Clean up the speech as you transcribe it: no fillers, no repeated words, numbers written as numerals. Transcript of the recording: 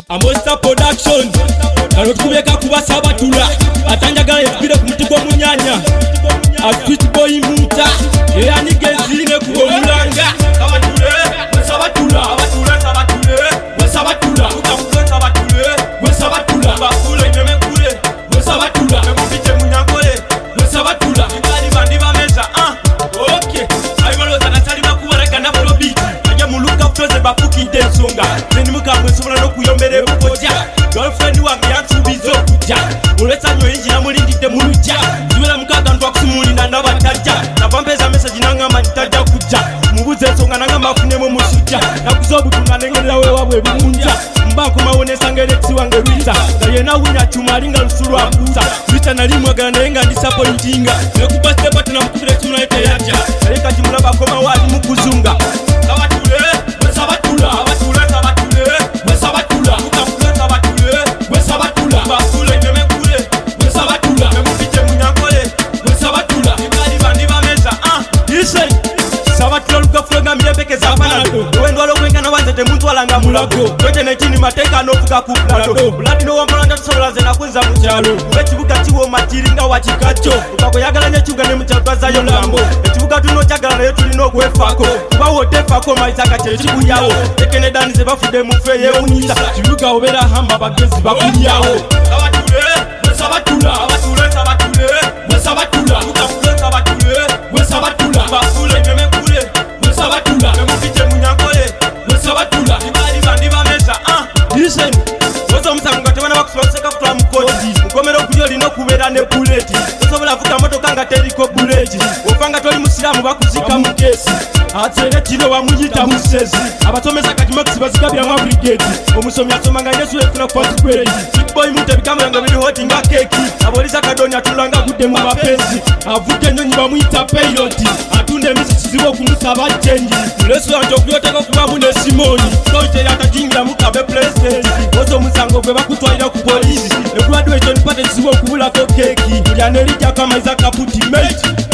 Amosta production kano tukubeka kubasaba tula atanjagala ekubire ku muti gw'omunyanya Sweet boy muta era nigezine ku omulanga abatule wesabatula abatule abatule wesabatula abatule wesabatula bakule nyemekule wesabatula emupite munyangole wesabatula bali bandi bameza okay ayimaloza natali bakubareka na probiti ajja muluka froze bafukide ensonga nenimukamwe sobola n'okuyombera ebukojja girlfriend wange yansuubiza okujja olw'essanyu oyingira mulindidde mulujja zibera mukaaga ntwakusumulinda nabatajja nava mpeza message nangamba ntajja kujja mubuze ensonga nangamba afunemu musujja nakuza obutunga nengerera weewabwe ebimunja mba nkomawo nesanga erekisi wange lwita nga yena wunya cyuma alinga lusu lwakuza lwita nali mwagala naye nga ndisapointinga nekuba stepati namukubira ekimu naye teyajja naye kati mulaba akomawo ali mu kuzunga abatule wesabatula abatule abatule wesabatula abatule wesabatula bakule nyemekule wesabatula emupite munyangole wesabatula bali bandi bameza listen sabatula lukafulonga mirepekeza apanado wendwala okwengana wanze temuntwalanga mulago twete nekini mateeka n'ovuga ku plato buladi n'owamulanda tusobola nze nakunza mu kyalo ekibuga kiwooma kiringa wakikajjo ukakweyagala nyekibuga ne mukyalo twazayo lambo ekibuga tunokyagala naye tulina okwefaako kuba wotefaako mayizaga kyekikuyawo ekenedani ze bafudde mu ffe eyewunyisa kibuga obeera hamba bagezi bakulyawo abatule wesabatula abatule abatule wesabatula abatule wesabatula bakule nyemekule wesabatula emupite munyangole wesabatula bali bandi bameza listen woza omusango nga tebana bakusibaseka kutula mu koti mukomera okuli olina okubeera ne buleti tosobola vuga motoka nga teriko buleti ofa nga toli musiraamu bakuzika mu keesi atere kiro bamuyita musezi abasomesa kati makisi bazigabiramu brigade omusomi asoma nga yesu efuna kwati kweri boy muto ebigambo nga biri hoti nga keki aboliza kadoni atulanga gudde mu mapenzi avudde ennyonyi bamuyita payloti atunda emisi kizibu okumusaba chenji restaurant okuyoteka okubamu ne simoni toiteri atakingira mukabe president ozo omusango gwe bakutwalira ku polisi ekulwadde ekyo nipate kizibu okubulako keki buli anerijjako amaiza kaputi mate